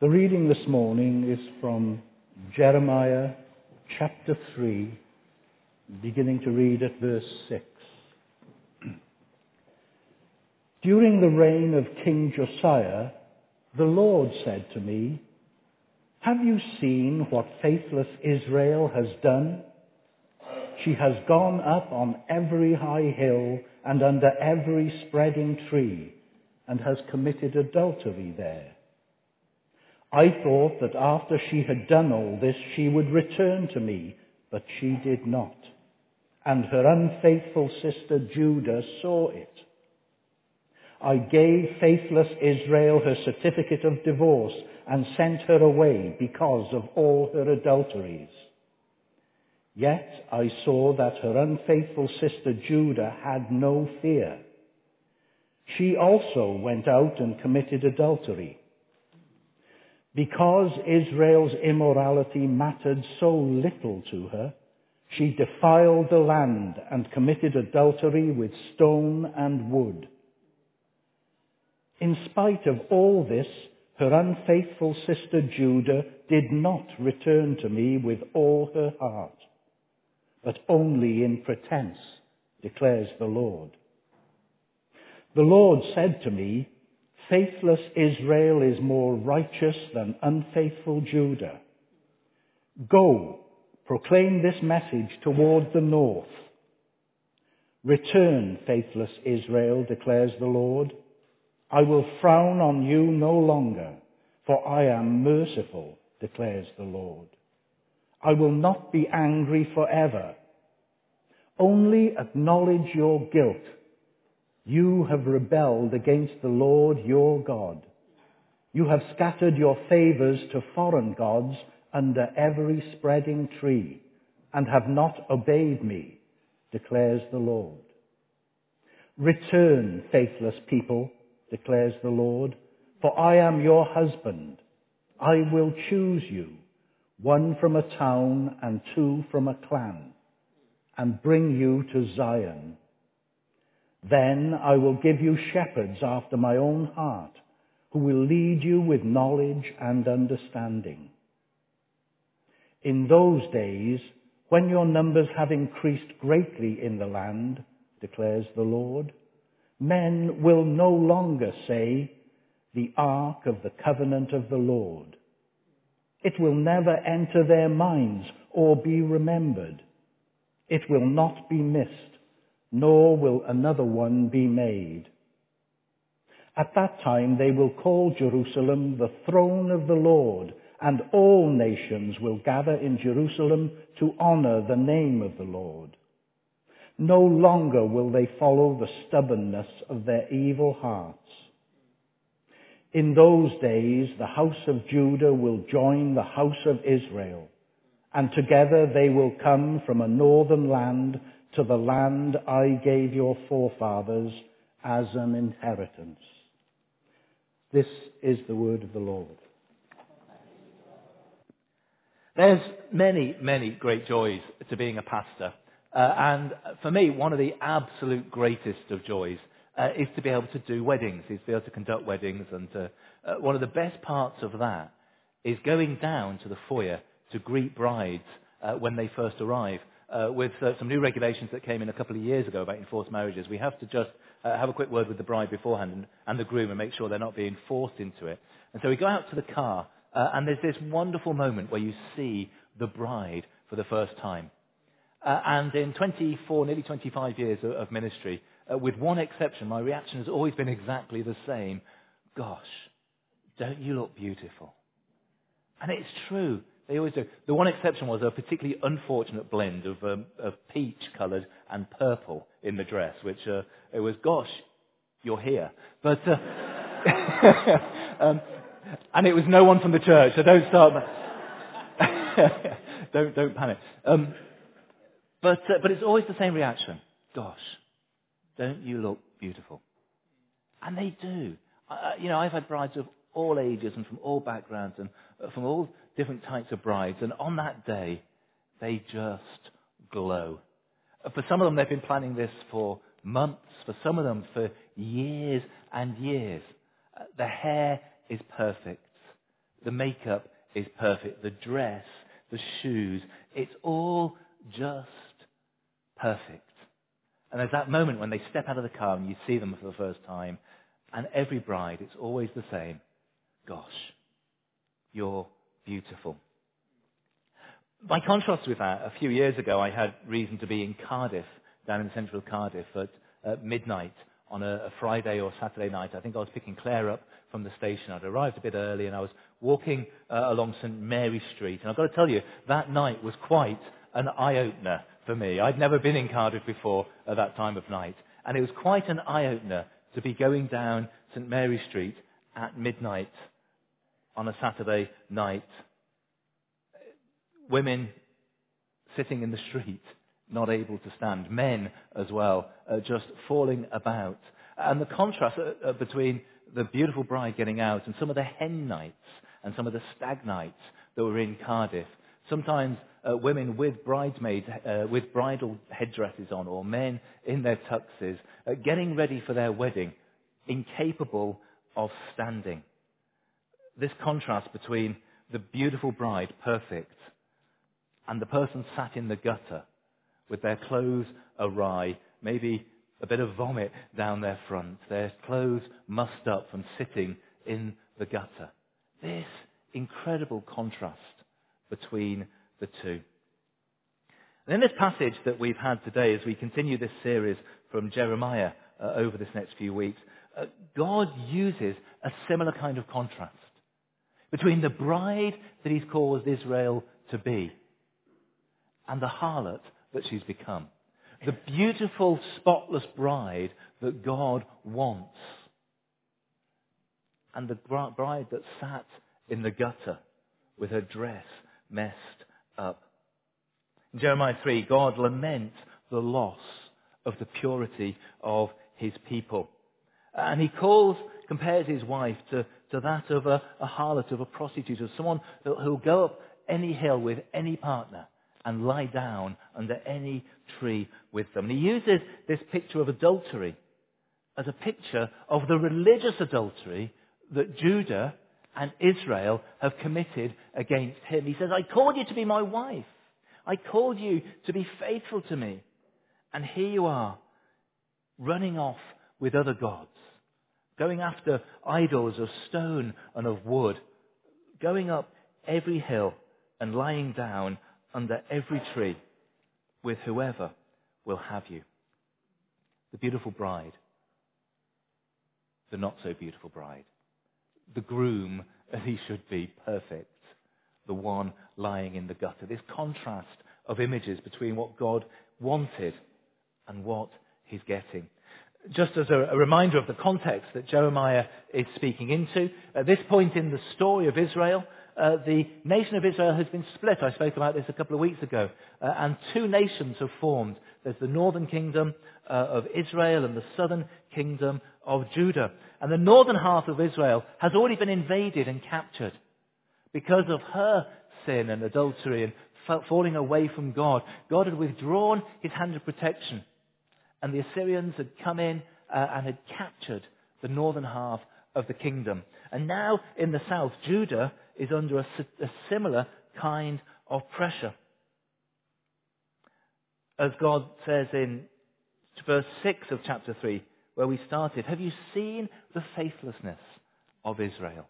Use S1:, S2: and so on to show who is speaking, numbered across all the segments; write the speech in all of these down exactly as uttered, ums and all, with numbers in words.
S1: The reading this morning is from Jeremiah chapter three, beginning to read at verse six. During the reign of King Josiah, the Lord said to me, "Have you seen what faithless Israel has done? She has gone up on every high hill and under every spreading tree, and has committed adultery there. I thought that after she had done all this, she would return to me, but she did not. And her unfaithful sister Judah saw it. I gave faithless Israel her certificate of divorce and sent her away because of all her adulteries. Yet I saw that her unfaithful sister Judah had no fear. She also went out and committed adultery. Because Israel's immorality mattered so little to her, she defiled the land and committed adultery with stone and wood. In spite of all this, her unfaithful sister Judah did not return to me with all her heart, but only in pretense, declares the Lord. The Lord said to me, faithless Israel is more righteous than unfaithful Judah. Go, proclaim this message toward the north. Return, faithless Israel, declares the Lord. I will frown on you no longer, for I am merciful, declares the Lord. I will not be angry forever. Only acknowledge your guilt. You have rebelled against the Lord your God. You have scattered your favors to foreign gods under every spreading tree, and have not obeyed me, declares the Lord. Return, faithless people, declares the Lord, for I am your husband. I will choose you, one from a town and two from a clan, and bring you to Zion. Then I will give you shepherds after my own heart, who will lead you with knowledge and understanding. In those days, when your numbers have increased greatly in the land, declares the Lord, men will no longer say, the ark of the covenant of the Lord. It will never enter their minds or be remembered. It will not be missed, nor will another one be made. At that time they will call Jerusalem the throne of the Lord, and all nations will gather in Jerusalem to honor the name of the Lord. No longer will they follow the stubbornness of their evil hearts. In those days the house of Judah will join the house of Israel, and together they will come from a northern land to the land I gave your forefathers as an inheritance. This is the word of the Lord.
S2: There's many, many great joys to being a pastor. Uh, and for me, one of the absolute greatest of joys uh, is to be able to do weddings, is to be able to conduct weddings. And to, uh, one of the best parts of that is going down to the foyer to greet brides uh, when they first arrive. Uh, with uh, some new regulations that came in a couple of years ago about enforced marriages, we have to just uh, have a quick word with the bride beforehand and, and the groom and make sure they're not being forced into it. And so we go out to the car, uh, and there's this wonderful moment where you see the bride for the first time. Uh, and in twenty-four, nearly twenty-five years of, of ministry, uh, with one exception, my reaction has always been exactly the same. Gosh, don't you look beautiful? And it's true. They always do. The one exception was a particularly unfortunate blend of, um, of peach-coloured and purple in the dress, which uh, it was, gosh, you're here. But uh, um, and it was no one from the church, so don't start. don't don't panic. Um, but uh, but it's always the same reaction. Gosh, don't you look beautiful? And they do. Uh, you know, I've had brides of all ages and from all backgrounds and uh, from all different types of brides, and on that day, they just glow. Uh, for some of them, they've been planning this for months. For some of them, for years and years. Uh, the hair is perfect. The makeup is perfect. The dress, the shoes, it's all just perfect. And there's that moment when they step out of the car and you see them for the first time, and every bride, it's always the same. Gosh, you're beautiful. By contrast with that, a few years ago I had reason to be in Cardiff, down in central Cardiff, at, at midnight on a, a Friday or Saturday night. I think I was picking Claire up from the station. I'd arrived a bit early and I was walking uh, along St Mary Street. And I've got to tell you, that night was quite an eye-opener for me. I'd never been in Cardiff before at that time of night. And it was quite an eye-opener to be going down St Mary Street at midnight on a Saturday night. Women sitting in the street, not able to stand. Men as well, uh, just falling about. And the contrast uh, uh, between the beautiful bride getting out and some of the hen nights and some of the stag nights that were in Cardiff. Sometimes uh, women with bridesmaids, uh, with bridal headdresses on, or men in their tuxes, uh, getting ready for their wedding, incapable of standing. This contrast between the beautiful bride, perfect, and the person sat in the gutter with their clothes awry, maybe a bit of vomit down their front, their clothes mussed up from sitting in the gutter. This incredible contrast between the two. And in this passage that we've had today, as we continue this series from Jeremiah uh, over this next few weeks, uh, God uses a similar kind of contrast between the bride that he's caused Israel to be and the harlot that she's become. The beautiful, spotless bride that God wants. And the bride that sat in the gutter with her dress messed up. In Jeremiah three, God laments the loss of the purity of his people. And he calls, compares his wife to, to that of a, a harlot, of a prostitute, of someone who will go up any hill with any partner and lie down under any tree with them. And he uses this picture of adultery as a picture of the religious adultery that Judah and Israel have committed against him. He says, I called you to be my wife. I called you to be faithful to me. And here you are, running off with other gods, going after idols of stone and of wood, going up every hill and lying down under every tree with whoever will have you. The beautiful bride, the not so beautiful bride, the groom as he should be, perfect, the one lying in the gutter. This contrast of images between what God wanted and what he's getting. Just as a, a reminder of the context that Jeremiah is speaking into, at this point in the story of Israel, uh, the nation of Israel has been split. I spoke about this a couple of weeks ago. Uh, and two nations have formed. There's the northern kingdom uh, of Israel and the southern kingdom of Judah. And the northern half of Israel has already been invaded and captured because of her sin and adultery and f- falling away from God. God had withdrawn his hand of protection. And the Assyrians had come in uh, and had captured the northern half of the kingdom. And now in the south, Judah is under a, a similar kind of pressure. As God says in verse six of chapter three, where we started, have you seen the faithlessness of Israel?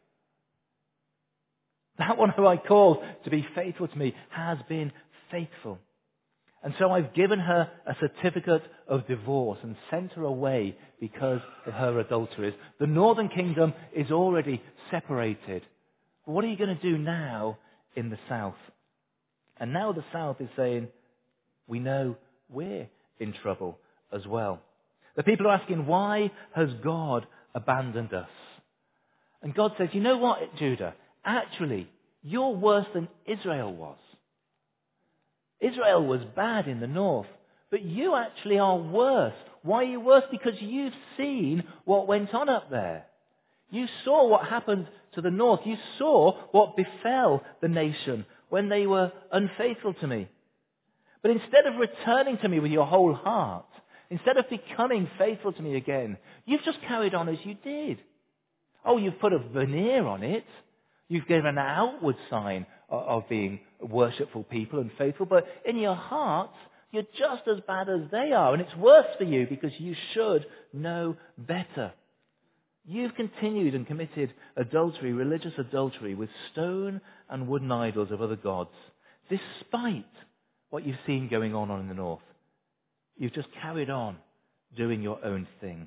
S2: That one who I called to be faithful to me has been faithful. And so I've given her a certificate of divorce and sent her away because of her adulteries. The northern kingdom is already separated. But what are you going to do now in the south? And now the south is saying, we know we're in trouble as well. The people are asking, why has God abandoned us? And God says, you know what, Judah? Actually, you're worse than Israel was. Israel was bad in the north, but you actually are worse. Why are you worse? Because you've seen what went on up there. You saw what happened to the north. You saw what befell the nation when they were unfaithful to me. But instead of returning to me with your whole heart, instead of becoming faithful to me again, you've just carried on as you did. Oh, you've put a veneer on it. You've given an outward sign of, of being worshipful people and faithful, but in your hearts, you're just as bad as they are, and it's worse for you because you should know better. You've continued and committed adultery, religious adultery, with stone and wooden idols of other gods, despite what you've seen going on in the north. You've just carried on doing your own thing.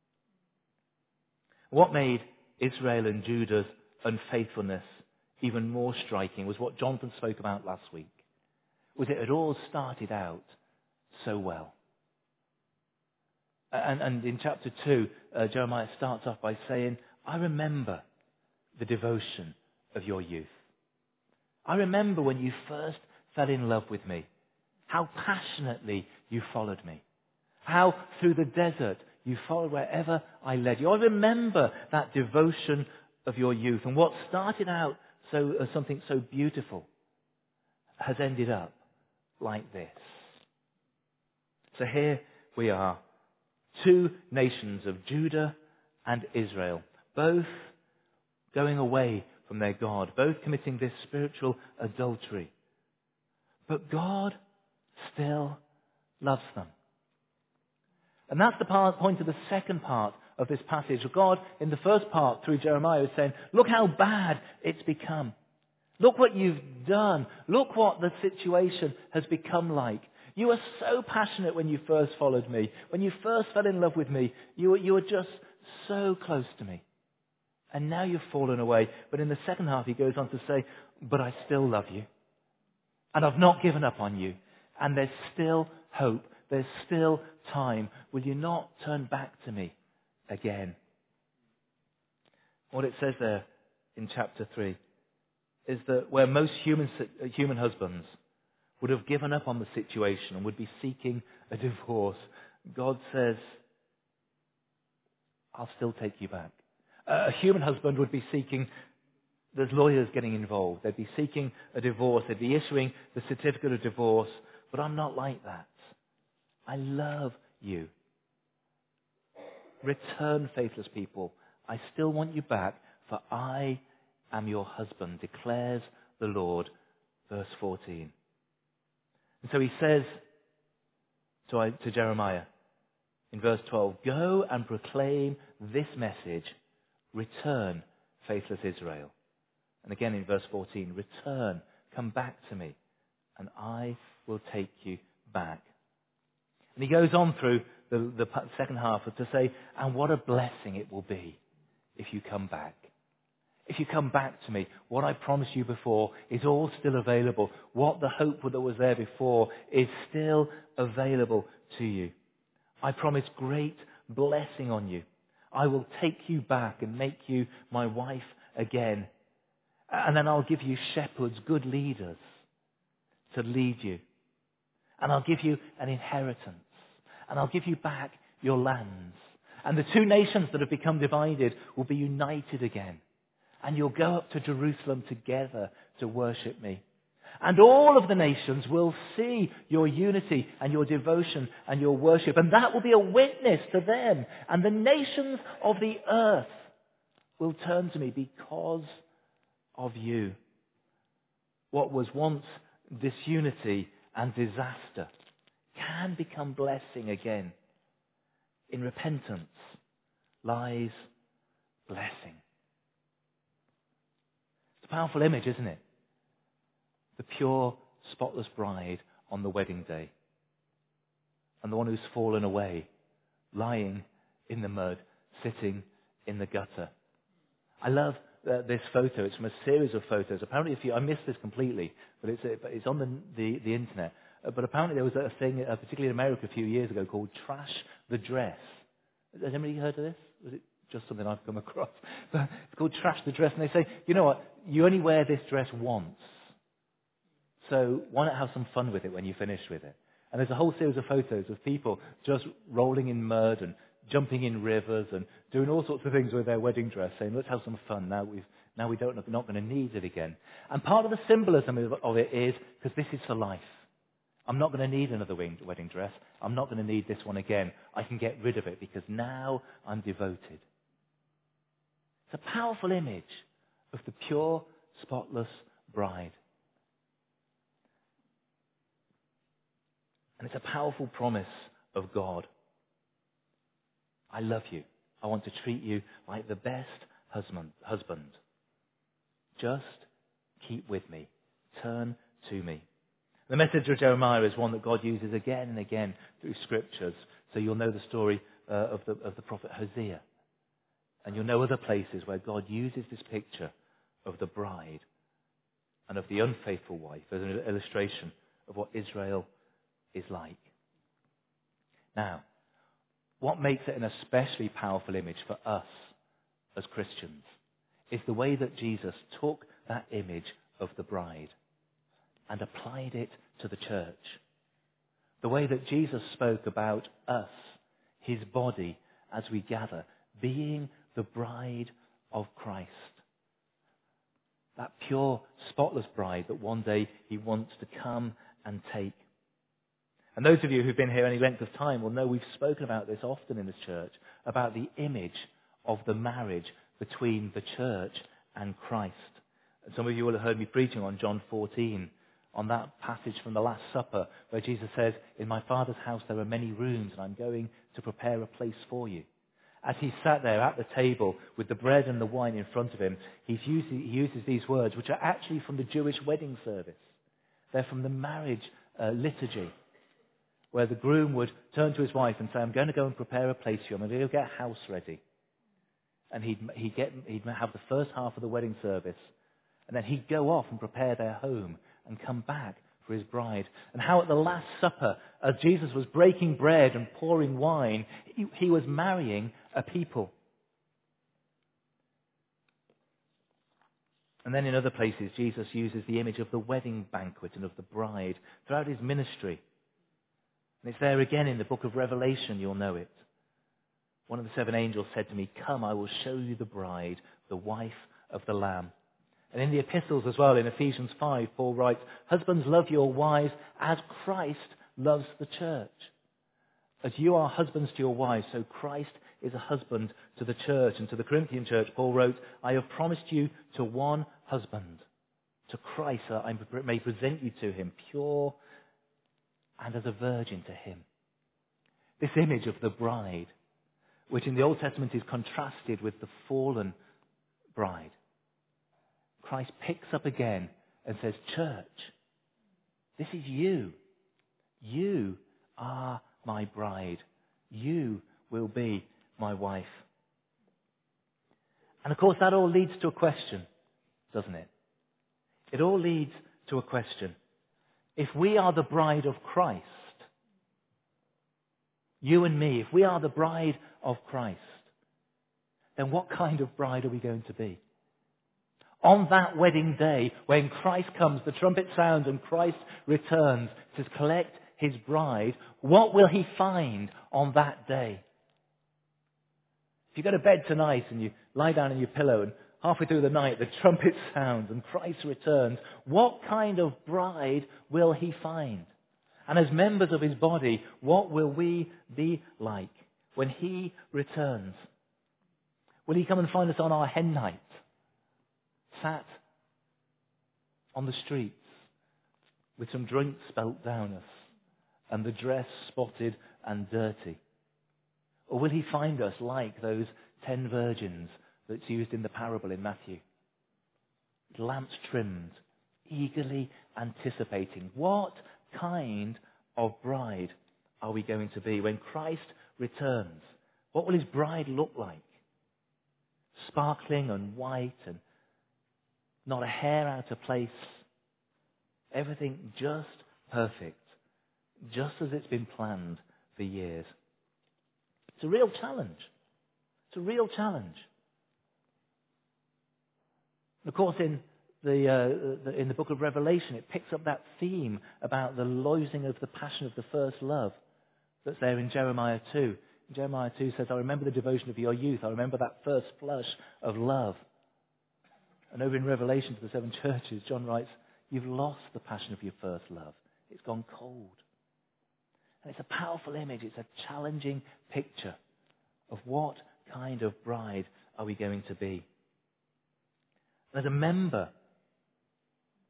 S2: What made Israel and Judah's unfaithfulness even more striking was what Jonathan spoke about last week. Was it had all started out so well. And, and in chapter two, uh, Jeremiah starts off by saying, I remember the devotion of your youth. I remember when you first fell in love with me, how passionately you followed me, how through the desert you followed wherever I led you. I remember that devotion of your youth, and what started out so as something so beautiful has ended up like this. So here we are, two nations of Judah and Israel, both going away from their God, both committing this spiritual adultery. But God still loves them. And that's the part, point of the second part of this passage. God, in the first part through Jeremiah, is saying, look how bad it's become. Look what you've done. Look what the situation has become like. You were so passionate when you first followed me. When you first fell in love with me, you were, you were just so close to me. And now you've fallen away. But in the second half, he goes on to say, but I still love you. And I've not given up on you. And there's still hope. There's still time. Will you not turn back to me again? What it says there in chapter three is that where most human, human husbands would have given up on the situation and would be seeking a divorce, God says, I'll still take you back. A human husband would be seeking, there's lawyers getting involved. They'd be seeking a divorce. They'd be issuing the certificate of divorce. But I'm not like that. I love you. Return, faithless people. I still want you back, for I am your husband, declares the Lord. Verse fourteen. And so he says to, to Jeremiah in verse twelve, go and proclaim this message, return, faithless Israel. And again in verse fourteen, return, come back to me, and I will take you back. And he goes on through the, the second half to say, and what a blessing it will be if you come back. If you come back to me, what I promised you before is all still available. What the hope that was there before is still available to you. I promise great blessing on you. I will take you back and make you my wife again. And then I'll give you shepherds, good leaders to lead you. And I'll give you an inheritance. And I'll give you back your lands. And the two nations that have become divided will be united again. And you'll go up to Jerusalem together to worship me. And all of the nations will see your unity and your devotion and your worship. And that will be a witness to them. And the nations of the earth will turn to me because of you. What was once disunity and disaster can become blessing again. In repentance lies blessing. It's a powerful image, isn't it? The pure, spotless bride on the wedding day. And the one who's fallen away, lying in the mud, sitting in the gutter. I love uh, this photo. It's from a series of photos. Apparently, if you, I missed this completely, but it's, it's on the, the, the internet. Uh, but apparently there was a thing, uh, particularly in America a few years ago, called Trash the Dress. Has anybody heard of this? Was it just something I've come across? But it's called Trash the Dress. And they say, you know what? You only wear this dress once. So why not have some fun with it when you finish with it? And there's a whole series of photos of people just rolling in mud and jumping in rivers and doing all sorts of things with their wedding dress, saying, let's have some fun. Now, we've, now we don't, we're not going to need it again. And part of the symbolism of, of it is, because this is for life. I'm not going to need another wedding dress. I'm not going to need this one again. I can get rid of it because now I'm devoted. It's a powerful image of the pure, spotless bride. And it's a powerful promise of God. I love you. I want to treat you like the best husband. husband. Just keep with me. Turn to me. The message of Jeremiah is one that God uses again and again through scriptures. So you'll know the story uh, of, the, of the prophet Hosea. And you'll know other places where God uses this picture of the bride and of the unfaithful wife as an illustration of what Israel is like. Now, what makes it an especially powerful image for us as Christians is the way that Jesus took that image of the bride and applied it to the church. The way that Jesus spoke about us, his body, as we gather, being the bride of Christ. That pure, spotless bride that one day he wants to come and take. And those of you who've been here any length of time will know we've spoken about this often in this church, about the image of the marriage between the church and Christ. And some of you will have heard me preaching on John fourteen, on that passage from the Last Supper, where Jesus says, in my Father's house there are many rooms, and I'm going to prepare a place for you. As he sat there at the table with the bread and the wine in front of him, he's used, he uses these words, which are actually from the Jewish wedding service. They're from the marriage uh, liturgy, where the groom would turn to his wife and say, I'm going to go and prepare a place for you. I'm going to go get a house ready. And he'd, he'd, get, he'd have the first half of the wedding service. And then he'd go off and prepare their home and come back for his bride. And how at the Last Supper, as Jesus was breaking bread and pouring wine, he, he was marrying a people. And then in other places, Jesus uses the image of the wedding banquet and of the bride throughout his ministry. And it's there again in the book of Revelation, you'll know it. One of the seven angels said to me, come, I will show you the bride, the wife of the Lamb. And in the epistles as well, in Ephesians five, Paul writes, husbands, love your wives as Christ loves the church. As you are husbands to your wives, so Christ is a husband to the church. And to the Corinthian church, Paul wrote, I have promised you to one husband, to Christ, that I may present you to him, pure and as a virgin to him. This image of the bride, which in the Old Testament is contrasted with the fallen bride, Christ picks up again and says, church, this is you. You are my bride. You will be my wife. And of course that all leads to a question, doesn't it? It all leads to a question. If we are the bride of Christ, you and me, if we are the bride of Christ, then what kind of bride are we going to be? On that wedding day, when Christ comes, the trumpet sounds and Christ returns to collect his bride, what will he find on that day? If you go to bed tonight and you lie down on your pillow and halfway through the night the trumpet sounds and Christ returns, what kind of bride will he find? And as members of his body, what will we be like when he returns? Will he come and find us on our hen night, sat on the streets with some drink spilt down us and the dress spotted and dirty? Or will he find us like those ten virgins that's used in the parable in Matthew? Lamps trimmed, eagerly anticipating. What kind of bride are we going to be when Christ returns? What will his bride look like? Sparkling and white and not a hair out of place. Everything just perfect. Just as it's been planned for years. It's a real challenge. It's a real challenge. Of course, in the, uh, the in the book of Revelation, it picks up that theme about the losing of the passion of the first love that's there in Jeremiah two. Jeremiah two says, I remember the devotion of your youth. I remember that first flush of love. And over in Revelation to the seven churches, John writes, you've lost the passion of your first love. It's gone cold. And it's a powerful image. It's a challenging picture of what kind of bride are we going to be. As a member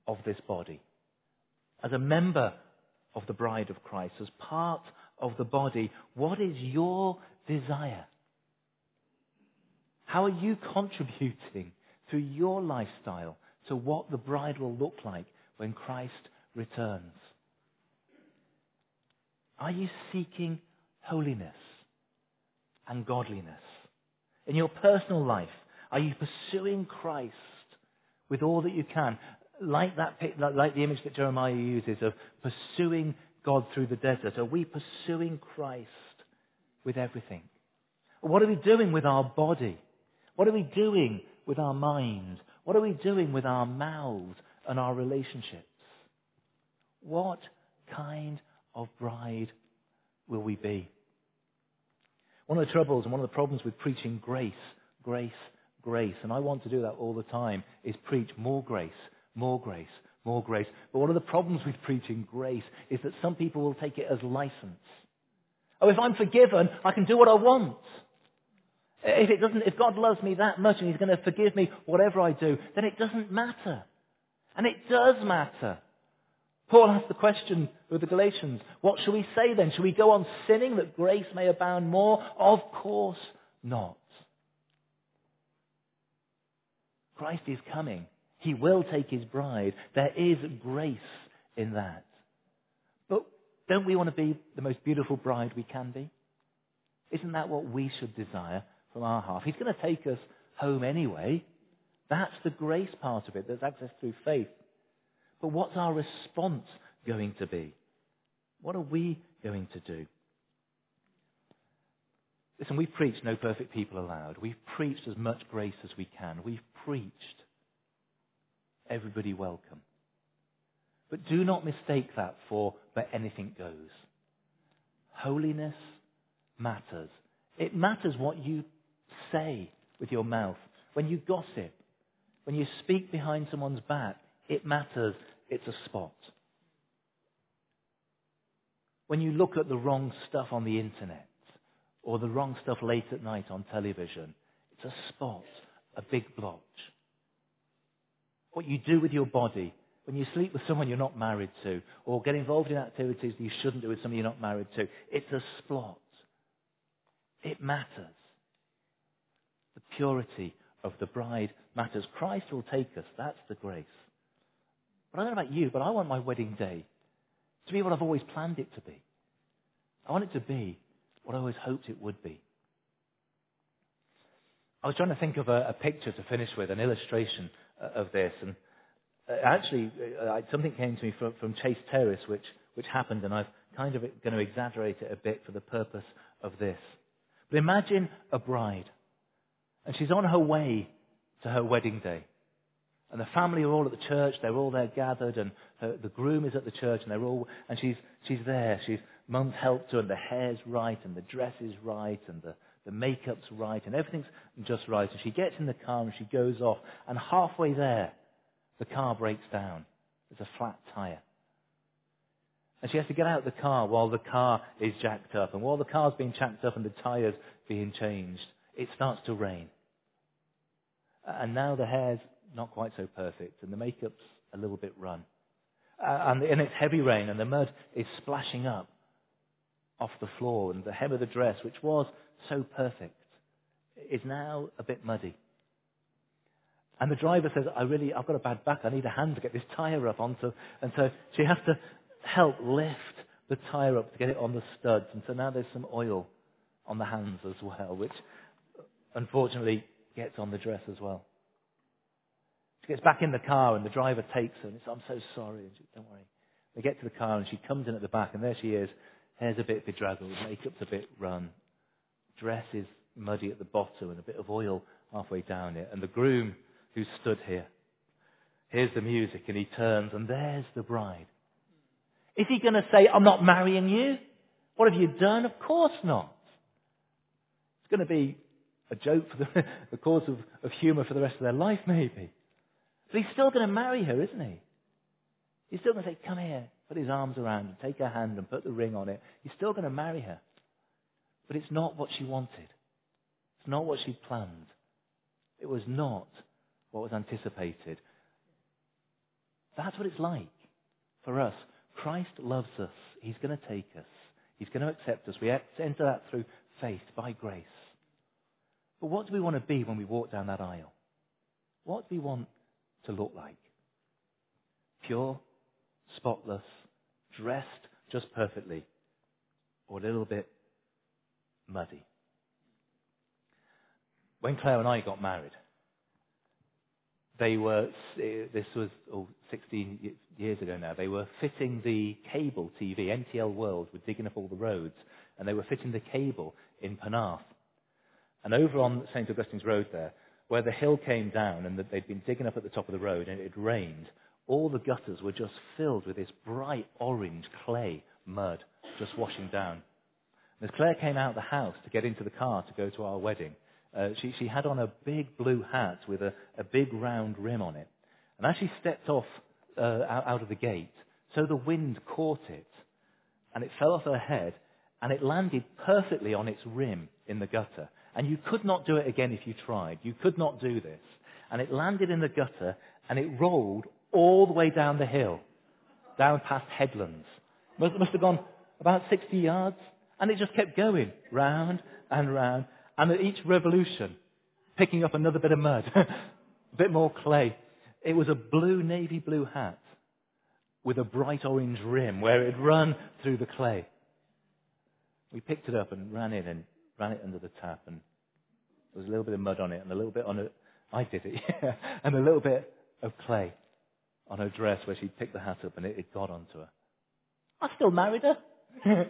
S2: of this body, as a member of the bride of Christ, as part of the body, what is your desire? How are you contributing through your lifestyle to what the bride will look like when Christ returns? Are you seeking holiness and godliness? In your personal life, are you pursuing Christ with all that you can? Like that, like the image that Jeremiah uses of pursuing God through the desert. Are we pursuing Christ with everything? What are we doing with our body? What are we doing with our mind? What are we doing with our mouths and our relationships? What kind of bride will we be? One of the troubles and one of the problems with preaching grace, grace, grace, and I want to do that all the time, is preach more grace, more grace, more grace. But one of the problems with preaching grace is that some people will take it as license. Oh, if I'm forgiven, I can do what I want. If it doesn't, if God loves me that much and He's going to forgive me whatever I do, then it doesn't matter. And it does matter. Paul asked the question with the Galatians, what shall we say then? Shall we go on sinning that grace may abound more? Of course not. Christ is coming. He will take His bride. There is grace in that. But don't we want to be the most beautiful bride we can be? Isn't that what we should desire from our half? He's going to take us home anyway. That's the grace part of it. There's access through faith. But what's our response going to be? What are we going to do? Listen, we've preached no perfect people allowed. We've preached as much grace as we can. We've preached everybody welcome. But do not mistake that for but anything goes. Holiness matters. It matters what you say with your mouth. When you gossip, when you speak behind someone's back, it matters. It's a spot. When you look at the wrong stuff on the internet or the wrong stuff late at night on television, it's a spot, a big blotch. What you do with your body, when you sleep with someone you're not married to or get involved in activities you shouldn't do with someone you're not married to, it's a spot. It matters. The purity of the bride matters. Christ will take us. That's the grace. But I don't know about you, but I want my wedding day to be what I've always planned it to be. I want it to be what I always hoped it would be. I was trying to think of a, a picture to finish with, an illustration uh, of this. And uh, actually, uh, something came to me from, from Chase Terrace, which, which happened, and I'm kind of going to exaggerate it a bit for the purpose of this. But imagine a bride, and she's on her way to her wedding day. And the family are all at the church, they're all there gathered, and her, the groom is at the church, and they're all, and she's, she's there. She's, mum's helped her, and the hair's right, and the dress is right, and the, the makeup's right, and everything's just right. And she gets in the car, and she goes off, and halfway there, the car breaks down. There's a flat tire. And she has to get out of the car while the car is jacked up. And while the car's being jacked up and the tire's being changed, it starts to rain. And now the hair's not quite so perfect, and the makeup's a little bit run. Uh, and, and it's heavy rain, and the mud is splashing up off the floor, and the hem of the dress, which was so perfect, is now a bit muddy. And the driver says, I really, I've got a bad back, I need a hand to get this tyre up onto, and so she has to help lift the tyre up to get it on the studs, and so now there's some oil on the hands as well, which unfortunately gets on the dress as well. She gets back in the car, and the driver takes her, and says, I'm so sorry. And she, don't worry. They get to the car, and she comes in at the back, and there she is. Hair's a bit bedraggled, makeup's a bit run. Dress is muddy at the bottom, and a bit of oil halfway down it. And the groom who stood here, hears the music, and he turns, and there's the bride. Is he going to say, I'm not marrying you? What have you done? Of course not. It's going to be a joke for the, the cause of, of humour for the rest of their life, maybe. But he's still going to marry her, isn't he? He's still going to say, come here, put his arms around her, take her hand and put the ring on it. He's still going to marry her. But it's not what she wanted. It's not what she'd planned. It was not what was anticipated. That's what it's like for us. Christ loves us. He's going to take us. He's going to accept us. We enter that through faith, by grace. But what do we want to be when we walk down that aisle? What do we want to look like? Pure, spotless, dressed just perfectly, or a little bit muddy? When Claire and I got married, they were, this was oh, sixteen years ago now, they were fitting the cable T V. N T L World were digging up all the roads, and they were fitting the cable in Penarth. And over on Saint Augustine's Road there, where the hill came down and they'd been digging up at the top of the road and it had rained, all the gutters were just filled with this bright orange clay mud just washing down. And as Claire came out of the house to get into the car to go to our wedding, uh, she, she had on a big blue hat with a, a big round rim on it. And as she stepped off uh, out, out of the gate, so the wind caught it and it fell off her head and it landed perfectly on its rim in the gutter. And you could not do it again if you tried. You could not do this. And it landed in the gutter and it rolled all the way down the hill, down past headlands. Must, must have gone about sixty yards. And it just kept going, round and round. And at each revolution, picking up another bit of mud, a bit more clay. It was a blue, navy blue hat with a bright orange rim where it had run through the clay. We picked it up and ran in and ran it under the tap, and there was a little bit of mud on it and a little bit on it. I did it, yeah. And a little bit of clay on her dress where she picked the hat up and it, it got onto her. I still married her. It's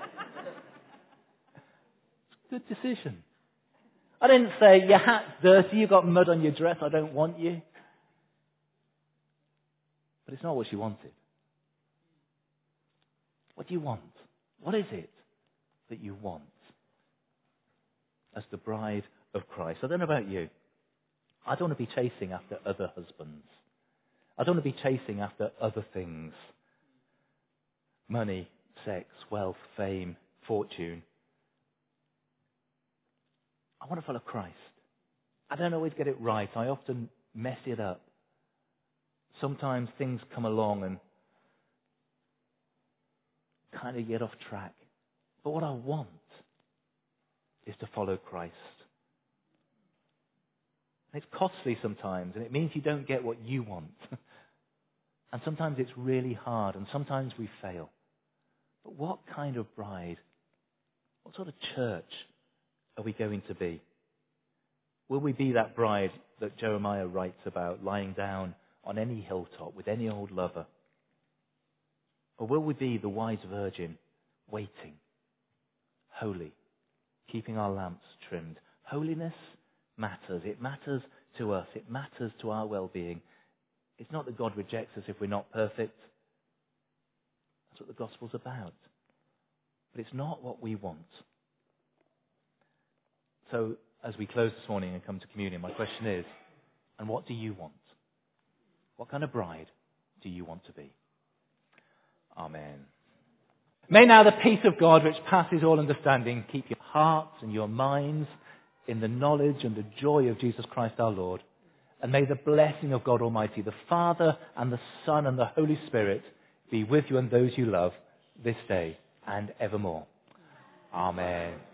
S2: a good decision. I didn't say, your hat's dirty, you've got mud on your dress, I don't want you. But it's not what she wanted. What do you want? What is it that you want as the bride of Christ? I don't know about you. I don't want to be chasing after other husbands. I don't want to be chasing after other things. Money, sex, wealth, fame, fortune. I want to follow Christ. I don't always get it right. I often mess it up. Sometimes things come along and kind of get off track. But what I want is to follow Christ. And it's costly sometimes, and it means you don't get what you want. And sometimes it's really hard, and sometimes we fail. But what kind of bride, what sort of church are we going to be? Will we be that bride that Jeremiah writes about, lying down on any hilltop with any old lover? Or will we be the wise virgin, waiting, holy, keeping our lamps trimmed? Holiness matters. It matters to us. It matters to our well-being. It's not that God rejects us if we're not perfect. That's what the gospel's about. But it's not what we want. So, as we close this morning and come to communion, my question is, and what do you want? What kind of bride do you want to be? Amen. May now the peace of God, which passes all understanding, keep your hearts and your minds in the knowledge and the joy of Jesus Christ our Lord. And may the blessing of God Almighty, the Father and the Son and the Holy Spirit be with you and those you love this day and evermore. Amen.